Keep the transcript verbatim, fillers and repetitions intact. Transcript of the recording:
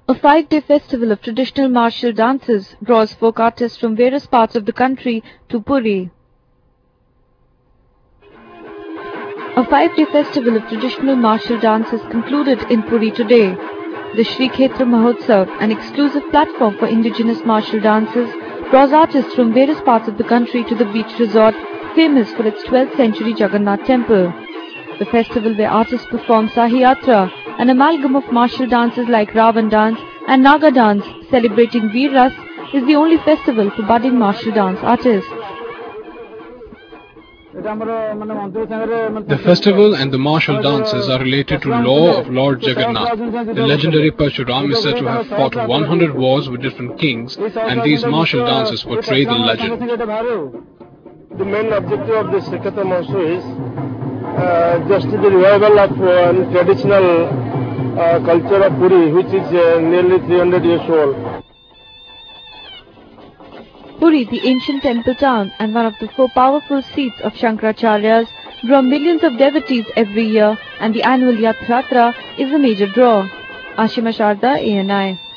A five-day festival of traditional martial dances draws folk artists from various parts of the country to Puri. A five-day festival of traditional martial dances concluded in Puri today. The Shri Kshetra Mahotsav, an exclusive platform for indigenous martial dances, draws artists from various parts of the country to the beach resort famous for its twelfth century Jagannath temple. The festival, where artists perform Sahiyatra, an amalgam of martial dances like Ravan dance and Naga dance celebrating Veer Ras, is the only festival for budding martial dance artists. The festival and the martial dances are related to law of Lord Jagannath. The legendary Parshuram is said to have fought one hundred wars with different kings, and these martial dances portray the legend. The main objective of this Shri Kshetra Mahotsav is uh, just the revival of uh, traditional uh, culture of Puri, which is uh, nearly three hundred years old. Puri, the ancient temple town and one of the four powerful seats of Shankaracharyas, draw millions of devotees every year, and the annual Yatrayatra is a major draw. Ashima Sharda, A N I.